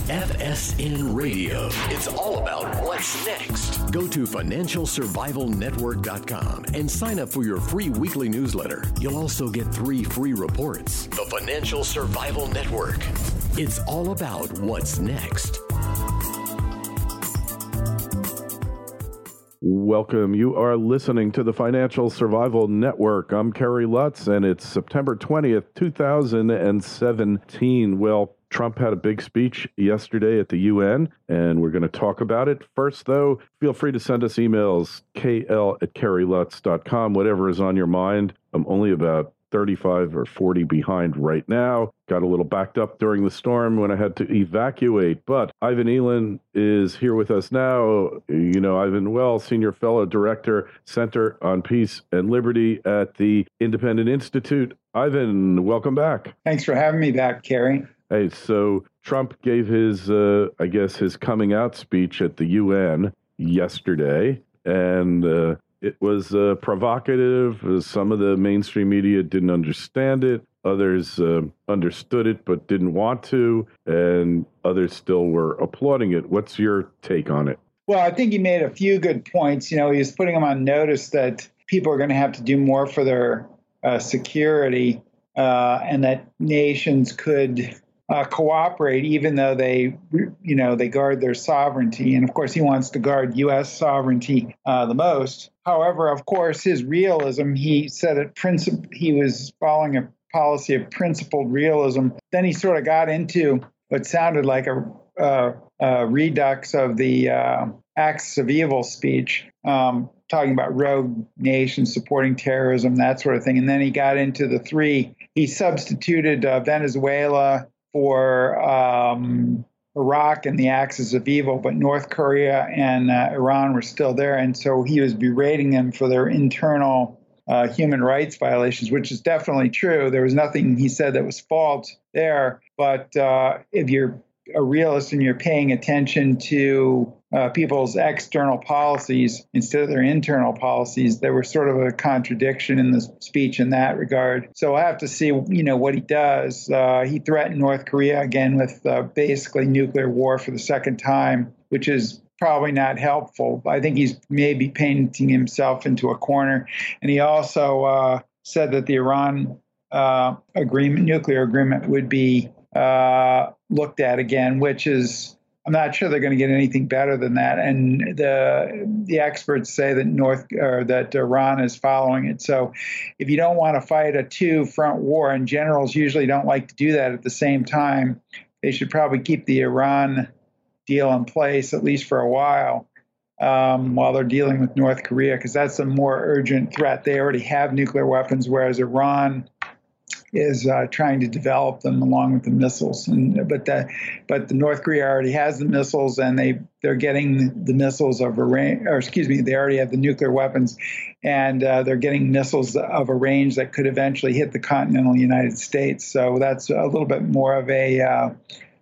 FSN Radio. It's all about what's next. Go to financialsurvivalnetwork.com and sign up for your free weekly newsletter. You'll also get 3 free reports. The Financial Survival Network. It's all about what's next. Welcome. You are listening to the Financial Survival Network. I'm Kerry Lutz, and it's September 20th, 2017. Well, Trump had a big speech yesterday at the UN, and we're going to talk about it. First, though, feel free to send us emails, kl@kerrylutz.com, whatever is on your mind. I'm only about 35 or 40 behind right now. Got a little backed up during the storm when I had to evacuate. But Ivan Eland is here with us now. You know, Ivan well, Senior Fellow Director, Center on Peace and Liberty at the Independent Institute. Ivan, welcome back. Thanks for having me back, Kerry. Hey, so Trump gave his, his coming out speech at the UN yesterday, and it was provocative. Some of the mainstream media didn't understand it. Others understood it but didn't want to, and others still were applauding it. What's your take on it? Well, I think he made a few good points. You know, he was putting them on notice that people are going to have to do more for their security, and that nations could cooperate, even though they guard their sovereignty. And of course, he wants to guard U.S. sovereignty the most. However, of course, his realism, he said he was following a policy of principled realism. Then he sort of got into what sounded like a redux of the Axis of Evil speech, talking about rogue nations supporting terrorism, that sort of thing. And then he got into the three. He substituted Venezuela for Iraq and the Axis of Evil, but North Korea and Iran were still there. And so he was berating them for their internal human rights violations, which is definitely true. There was nothing he said that was false there. But if you're a realist and you're paying attention to people's external policies instead of their internal policies, there was sort of a contradiction in the speech in that regard. So I have to see, what he does. He threatened North Korea again with basically nuclear war for the second time, which is probably not helpful. I think he's maybe painting himself into a corner. And he also said that the Iran nuclear agreement would be looked at again, which is, I'm not sure they're going to get anything better than that. And the experts say that Iran is following it. So if you don't want to fight a two-front war, and generals usually don't like to do that at the same time, they should probably keep the Iran deal in place, at least for a while they're dealing with North Korea, because that's a more urgent threat. They already have nuclear weapons, whereas Iran is trying to develop them along with the missiles. But the North Korea already has the missiles, and they're getting the missiles of a range, they already have the nuclear weapons, and they're getting missiles of a range that could eventually hit the continental United States. So that's a little bit more of a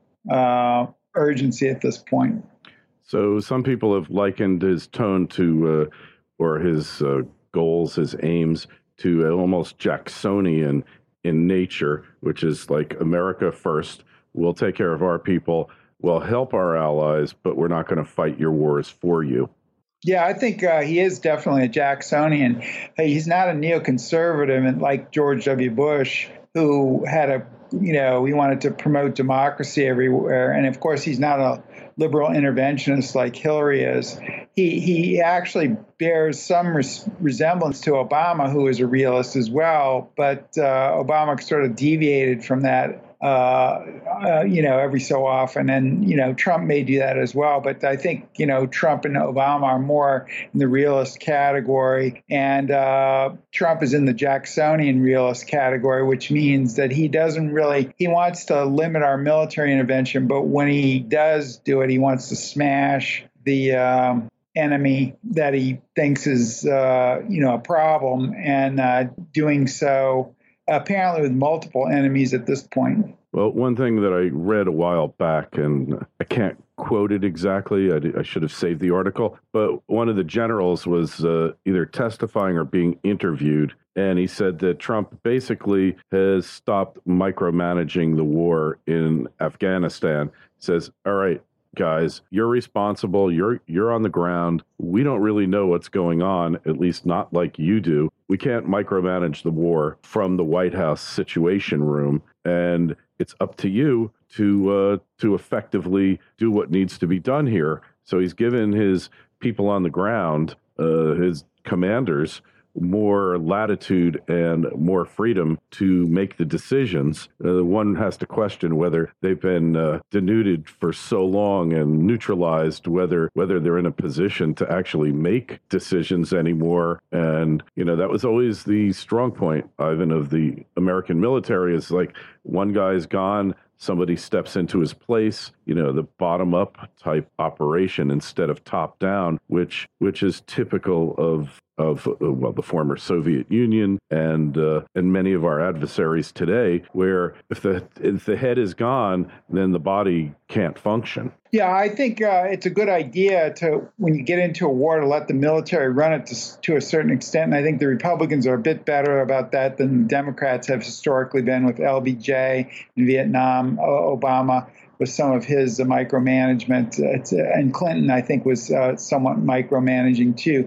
urgency at this point. So some people have likened his tone to, or his goals, his aims, to almost Jacksonian in nature, which is like America first. We'll take care of our people. We'll help our allies, but we're not going to fight your wars for you. Yeah, I think he is definitely a Jacksonian. He's not a neoconservative like George W. Bush, who had he wanted to promote democracy everywhere. And of course, he's not a liberal interventionist like Hillary is. He actually bears some resemblance to Obama, who is a realist as well. But Obama sort of deviated from that, every so often. And, Trump may do that as well. But I think, Trump and Obama are more in the realist category. And Trump is in the Jacksonian realist category, which means that he wants to limit our military intervention. But when he does do it, he wants to smash the enemy that he thinks is, a problem, and doing so apparently with multiple enemies at this point. Well, one thing that I read a while back, and I can't quote it exactly, I should have saved the article, but one of the generals was either testifying or being interviewed And he said that Trump basically has stopped micromanaging the war in Afghanistan. He says, all right, guys, you're responsible. You're on the ground. We don't really know what's going on, at least not like you do. We can't micromanage the war from the White House Situation Room, and it's up to you to effectively do what needs to be done here. So he's given his people on the ground, his commanders, more latitude and more freedom to make the decisions. One has to question whether they've been denuded for so long and neutralized, whether they're in a position to actually make decisions anymore. And, that was always the strong point, Ivan, of the American military, is like one guy's gone, somebody steps into his place, the bottom-up type operation instead of top-down, which is typical of the former Soviet Union and many of our adversaries today, where if the head is gone, then the body can't function. Yeah, I think it's a good idea when you get into a war, to let the military run it to a certain extent. And I think the Republicans are a bit better about that than the Democrats have historically been with LBJ in Vietnam, Obama with some of his micromanagement. And Clinton, I think, was somewhat micromanaging too.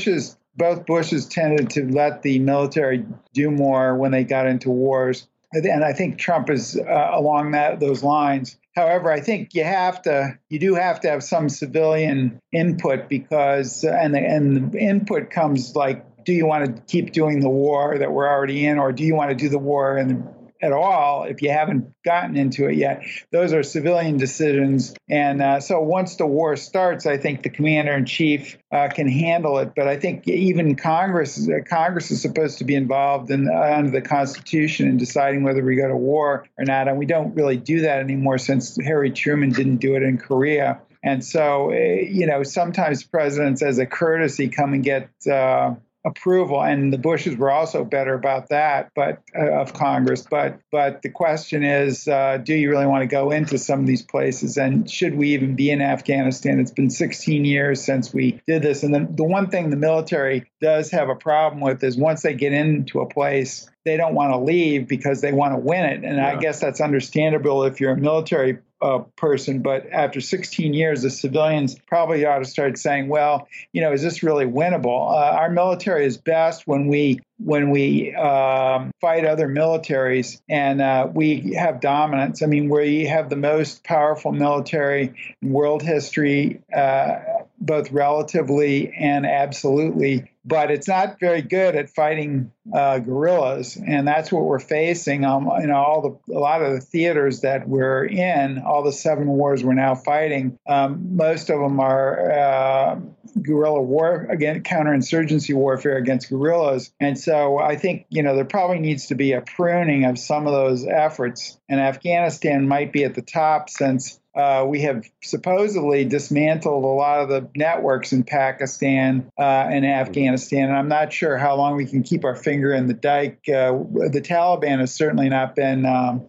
Both Bushes tended to let the military do more when they got into wars. And I think Trump is along those lines. However, I think you do have to have some civilian input, because and the input comes like, do you want to keep doing the war that we're already in, or do you want to do the war at all if you haven't gotten into it yet? Those are civilian decisions. And so once the war starts, I think the commander-in-chief can handle it. But I think even Congress is supposed to be involved under the Constitution in deciding whether we go to war or not. And we don't really do that anymore since Harry Truman didn't do it in Korea. And so, sometimes presidents, as a courtesy, come and get approval, and the Bushes were also better about that, but of Congress. But the question is, do you really want to go into some of these places, and should we even be in Afghanistan? It's been 16 years since we did this, and the one thing the military does have a problem with is once they get into a place, they don't want to leave because they want to win it. And I guess that's understandable if you're a military person. But after 16 years, the civilians probably ought to start saying, well, is this really winnable? Our military is best when we fight other militaries and we have dominance. I mean, we have the most powerful military in world history, both relatively and absolutely. But it's not very good at fighting guerrillas, and that's what we're facing. A lot of the theaters that we're in, all the 7 wars we're now fighting, most of them are guerrilla war, again, counterinsurgency warfare against guerrillas. And so I think there probably needs to be a pruning of some of those efforts, and Afghanistan might be at the top since we have supposedly dismantled a lot of the networks in Pakistan and Afghanistan, and I'm not sure how long we can keep our finger in the dike. The Taliban has certainly not been,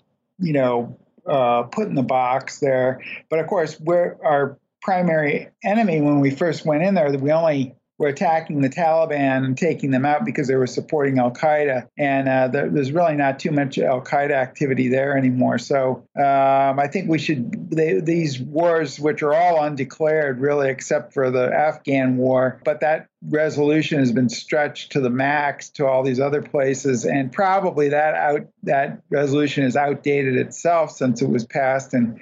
put in the box there. But of course, our primary enemy when we first went in there, we're attacking the Taliban and taking them out because they were supporting al-Qaeda. And there's really not too much al-Qaeda activity there anymore. So I think these wars, which are all undeclared really except for the Afghan war, but that resolution has been stretched to the max to all these other places. And probably that resolution is outdated itself since it was passed in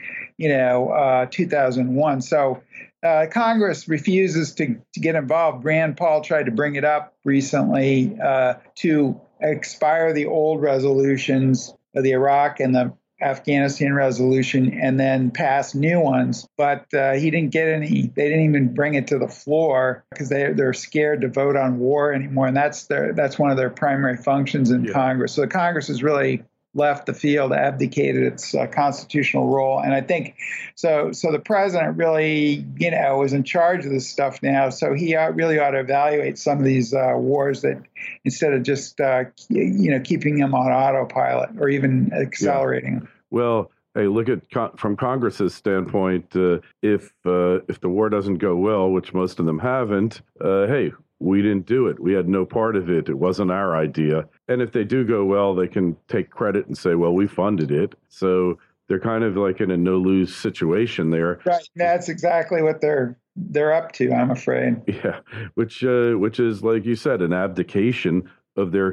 2001. So Congress refuses to get involved. Rand Paul tried to bring it up recently to expire the old resolutions, the Iraq and the Afghanistan resolution, and then pass new ones. But he didn't get any. They didn't even bring it to the floor because they're scared to vote on war anymore, and that's one of their primary functions in Congress. So the Congress has really left the field, abdicated its constitutional role. And I think so the president really, is in charge of this stuff now. So he really ought to evaluate some of these wars that instead of just, keeping them on autopilot or even accelerating them. Well, hey, look at from Congress's standpoint, if the war doesn't go well, which most of them haven't, hey, we didn't do it. We had no part of it. It wasn't our idea. And if they do go well, they can take credit and say, well, we funded it. So they're kind of like in a no-lose situation there. Right. That's exactly what they're up to, I'm afraid. Yeah, which is, like you said, an abdication of their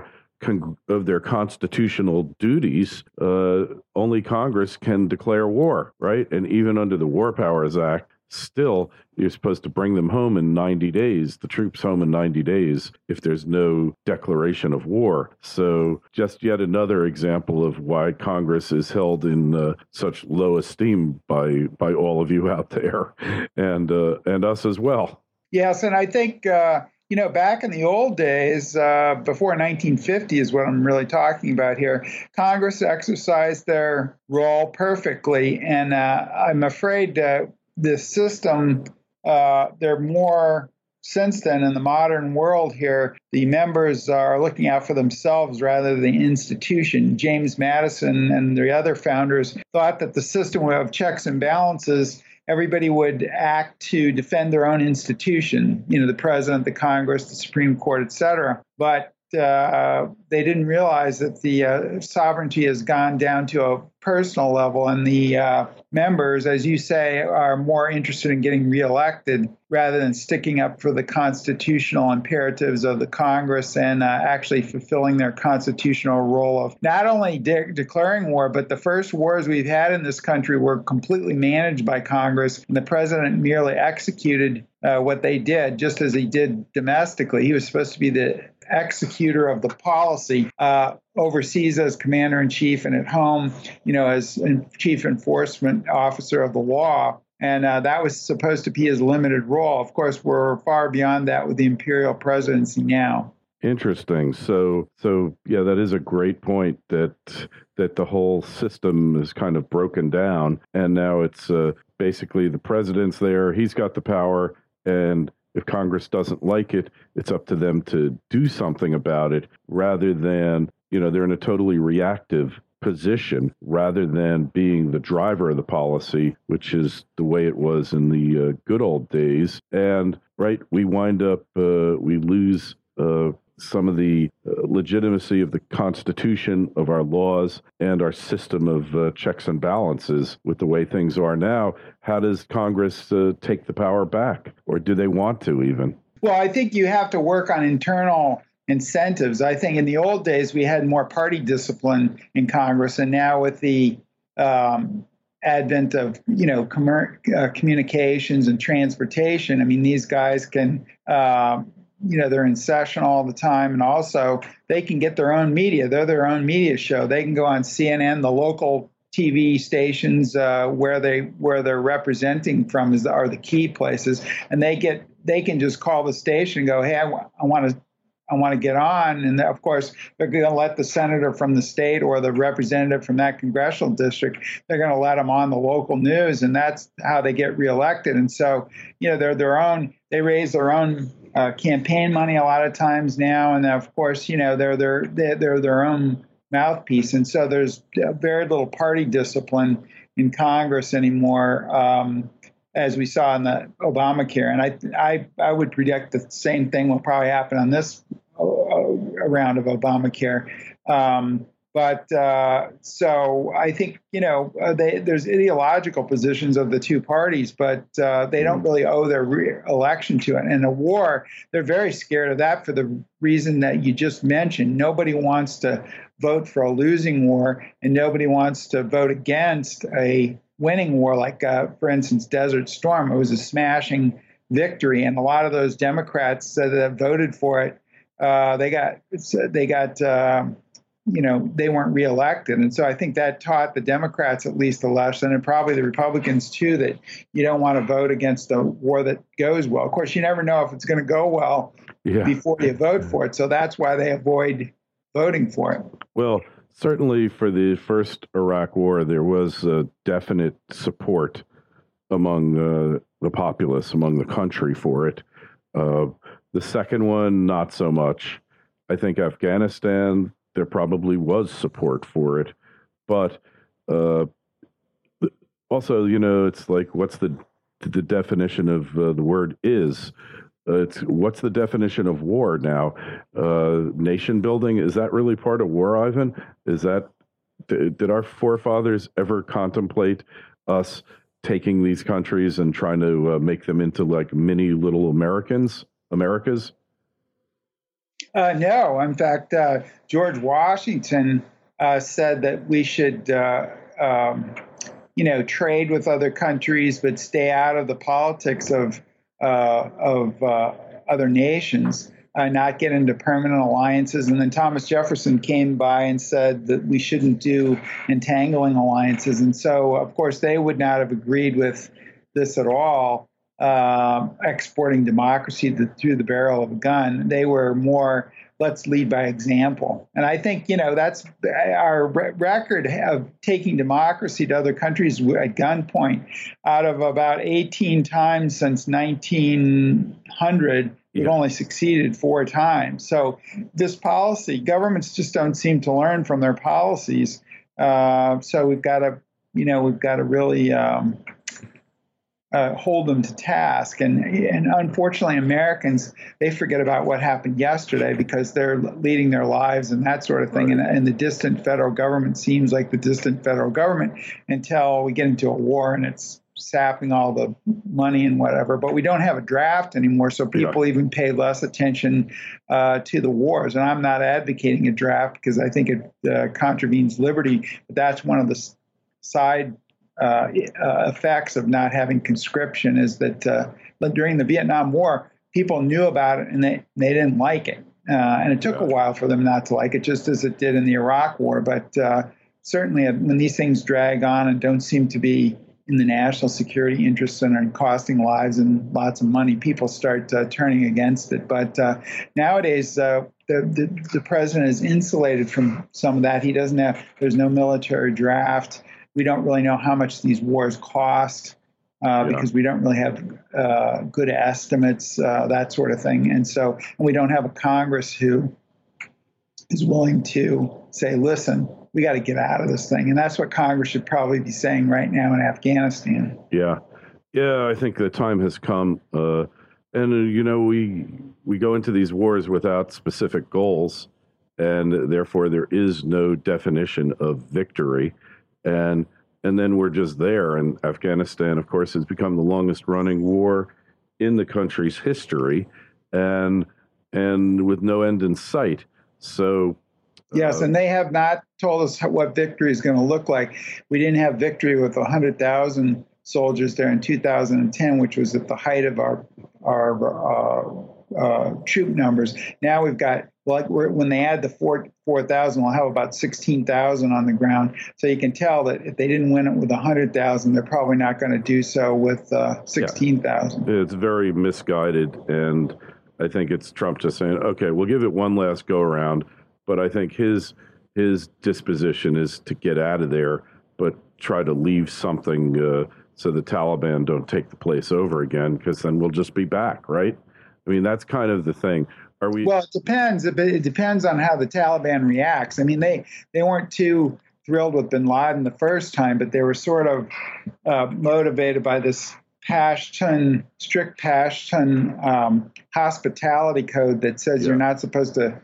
constitutional duties. Only Congress can declare war, right? And even under the War Powers Act, still you're supposed to bring them home in 90 days, the troops home in 90 days, if there's no declaration of war. So just yet another example of why Congress is held in such low esteem by all of you out there, and us as well. Yes, and I think back in the old days, before 1950 is what I'm really talking about here, Congress exercised their role perfectly. And I'm afraid that the system, they're more, since then in the modern world here, the members are looking out for themselves rather than the institution. James Madison and the other founders thought that the system of checks and balances, everybody would act to defend their own institution, the president, the Congress, the Supreme Court, et cetera. But they didn't realize that the sovereignty has gone down to a personal level, and the members, as you say, are more interested in getting reelected rather than sticking up for the constitutional imperatives of the Congress and actually fulfilling their constitutional role of not only declaring war, but the first wars we've had in this country were completely managed by Congress, and the president merely executed what they did, just as he did domestically. He was supposed to be the executor of the policy overseas as commander-in-chief, and at home, as chief enforcement officer of the law. And that was supposed to be his limited role. Of course, we're far beyond that with the imperial presidency now. Interesting. So yeah, that is a great point, that the whole system is kind of broken down, and now it's basically the president's there. He's got the power, and if Congress doesn't like it, it's up to them to do something about it, rather than, they're in a totally reactive position rather than being the driver of the policy, which is the way it was in the good old days. And right, we wind up, we lose some of the legitimacy of the Constitution, of our laws, and our system of checks and balances with the way things are now. How does Congress take the power back? Or do they want to even? Well, I think you have to work on internal incentives. I think in the old days, we had more party discipline in Congress. And now with the advent of, communications and transportation, these guys can they're in session all the time, and also they can get their own media. They're their own media show. They can go on CNN, the local TV stations where they're representing from are the key places, and they can just call the station and go, hey, I want to get on, and of course they're going to let the senator from the state or the representative from that congressional district. They're going to let them on the local news, and that's how they get reelected. And so they're their own. They raise their own campaign money a lot of times now, and of course, they're their own mouthpiece, and so there's very little party discipline in Congress anymore, as we saw in the Obamacare. And I would predict the same thing will probably happen on this round of Obamacare. So I think, there's ideological positions of the two parties, but they don't really owe their election to it. And a war, they're very scared of that for the reason that you just mentioned. Nobody wants to vote for a losing war, and nobody wants to vote against a winning war, like, for instance, Desert Storm. It was a smashing victory, and a lot of those Democrats that voted for it, they weren't reelected. And so I think that taught the Democrats at least a lesson, and probably the Republicans too, that you don't want to vote against a war that goes well. Of course, you never know if it's going to go well before you vote for it. So that's why they avoid voting for it. Well, certainly for the first Iraq War, there was definite support among the populace, among the country for it. The second one, not so much. I think Afghanistan, there probably was support for it. But also, it's like, what's the definition of the word is? It's what's the definition of war now? Nation building, is that really part of war, Ivan? Is that did our forefathers ever contemplate us taking these countries and trying to make them into like mini little Americas? No. In fact, George Washington said that we should, trade with other countries, but stay out of the politics of other nations, not get into permanent alliances. And then Thomas Jefferson came by and said that we shouldn't do entangling alliances. And so, of course, they would not have agreed with this at all, exporting democracy through the barrel of a gun. They were more, let's lead by example. And I think, that's our record of taking democracy to other countries at gunpoint. Out of about 18 times since 1900, we've only succeeded 4 times. So this policy, governments just don't seem to learn from their policies. So we've got to really hold them to task. And unfortunately, Americans, they forget about what happened yesterday because they're leading their lives and that sort of thing. Right. And the distant federal government seems like the distant federal government until we get into a war and it's sapping all the money and whatever. But we don't have a draft anymore, so people even pay less attention to the wars. And I'm not advocating a draft because I think it contravenes liberty. But that's one of the side effects of not having conscription is that during the Vietnam War, people knew about it and they didn't like it. And it took a while for them not to like it, just as it did in the Iraq War. But certainly when these things drag on and don't seem to be in the national security interests and are costing lives and lots of money, people start turning against it. But nowadays, the president is insulated from some of that. There's no military draft. We don't really know how much these wars cost because we don't really have good estimates, that sort of thing. And we don't have a Congress who is willing to say, listen, we got to get out of this thing. And that's what Congress should probably be saying right now in Afghanistan. Yeah. I think the time has come. We go into these wars without specific goals, and therefore there is no definition of victory. And then we're just there. And Afghanistan, of course, has become the longest running war in the country's history, and with no end in sight. So yes, and they have not told us what victory is going to look like. We didn't have victory with 100,000 soldiers there in 2010, which was at the height of our troop numbers. Now we've got, when they add the 4,000, we'll have about 16,000 on the ground. So you can tell that if they didn't win it with 100,000, they're probably not going to do so with 16,000. Yeah. It's very misguided, and I think it's Trump just saying, okay, we'll give it one last go around. But I think his disposition is to get out of there, but try to leave something so the Taliban don't take the place over again, because then we'll just be back, right? I mean, that's kind of the thing. Are we? Well, it depends. It depends on how the Taliban reacts. I mean, they weren't too thrilled with bin Laden the first time, but they were sort of motivated by this strict Pashtun hospitality code that says you're not supposed to,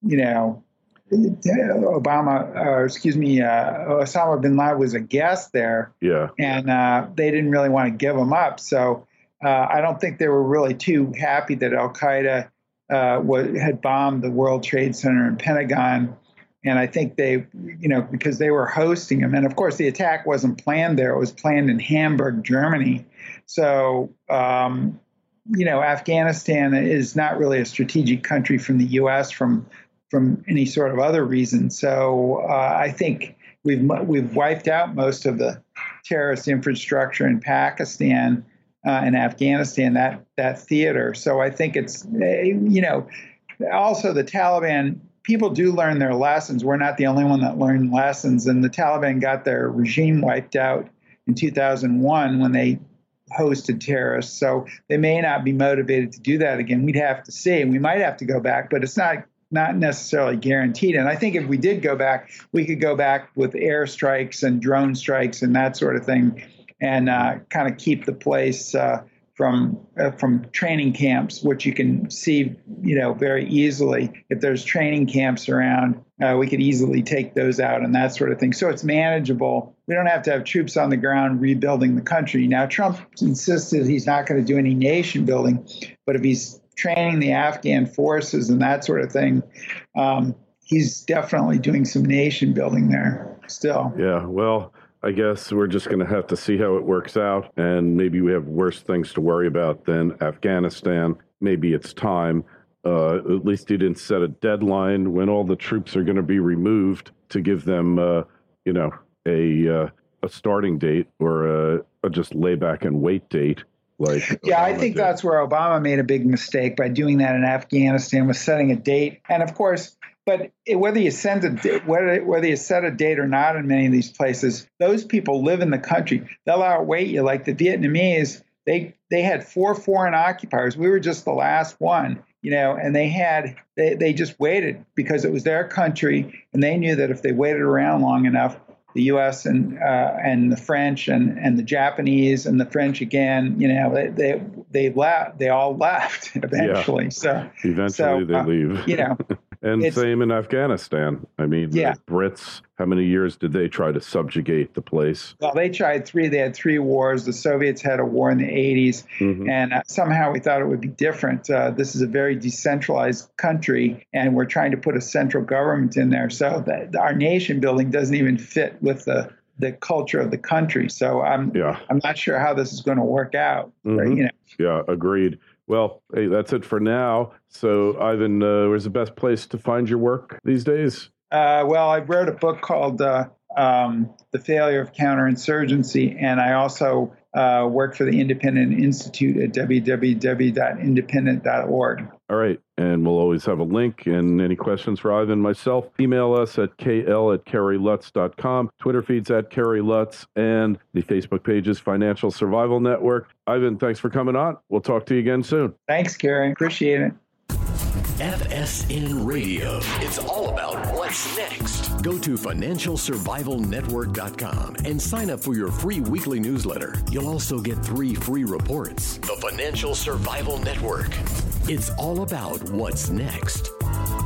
Osama bin Laden was a guest there. Yeah. And they didn't really want to give him up. So I don't think they were really too happy that Al-Qaeda had bombed the World Trade Center and Pentagon. And I think they, because they were hosting him. And of course, the attack wasn't planned there. It was planned in Hamburg, Germany. So, Afghanistan is not really a strategic country from the U.S. from any sort of other reason. So I think we've wiped out most of the terrorist infrastructure in Pakistan and Afghanistan, that theater. So I think it's, also the Taliban, people do learn their lessons. We're not the only one that learned lessons. And the Taliban got their regime wiped out in 2001 when they hosted terrorists. So they may not be motivated to do that again. We'd have to see. We might have to go back, but it's not necessarily guaranteed. And I think if we did go back, we could go back with airstrikes and drone strikes and that sort of thing, and kind of keep the place from training camps, which you can see, very easily. If there's training camps around, we could easily take those out and that sort of thing. So it's manageable. We don't have to have troops on the ground rebuilding the country. Now, Trump insisted he's not going to do any nation building, but if he's training the Afghan forces and that sort of thing, he's definitely doing some nation building there still. Yeah, well, I guess we're just going to have to see how it works out, and maybe we have worse things to worry about than Afghanistan. Maybe it's time. At least he didn't set a deadline when all the troops are going to be removed to give them, a starting date or a just lay back and wait date. Yeah, I think that's where Obama made a big mistake by doing that in Afghanistan, was setting a date. And of course, but whether you set a date or not in many of these places, those people live in the country. They'll outwait you. Like the Vietnamese, they had 4 foreign occupiers. We were just the last one, and they just waited because it was their country, and they knew that if they waited around long enough, the U.S. and the French and the Japanese and the French again, they left. They all left eventually. Yeah. Eventually they leave. And same in Afghanistan. I mean, the Brits, how many years did they try to subjugate the place? Well, they tried 3. They had 3 wars. The Soviets had a war in the 80s. Mm-hmm. And somehow we thought it would be different. This is a very decentralized country, and we're trying to put a central government in there. So that our nation building doesn't even fit with the culture of the country. So I'm not sure how this is going to work out. Mm-hmm. Yeah, agreed. Well, hey, that's it for now. So, Ivan, where's the best place to find your work these days? Well, I wrote a book called The Failure of Counterinsurgency, and I also work for the Independent Institute at www.independent.org. All right. And we'll always have a link. And any questions for Ivan and myself, email us at kl@kerrylutz.com, Twitter feeds at Kerry Lutz, and the Facebook page is Financial Survival Network. Ivan, thanks for coming on. We'll talk to you again soon. Thanks, Kerry. Appreciate it. FSN Radio. It's all about what's next. Go to financialsurvivalnetwork.com and sign up for your free weekly newsletter. You'll also get 3 free reports. The Financial Survival Network. It's all about what's next.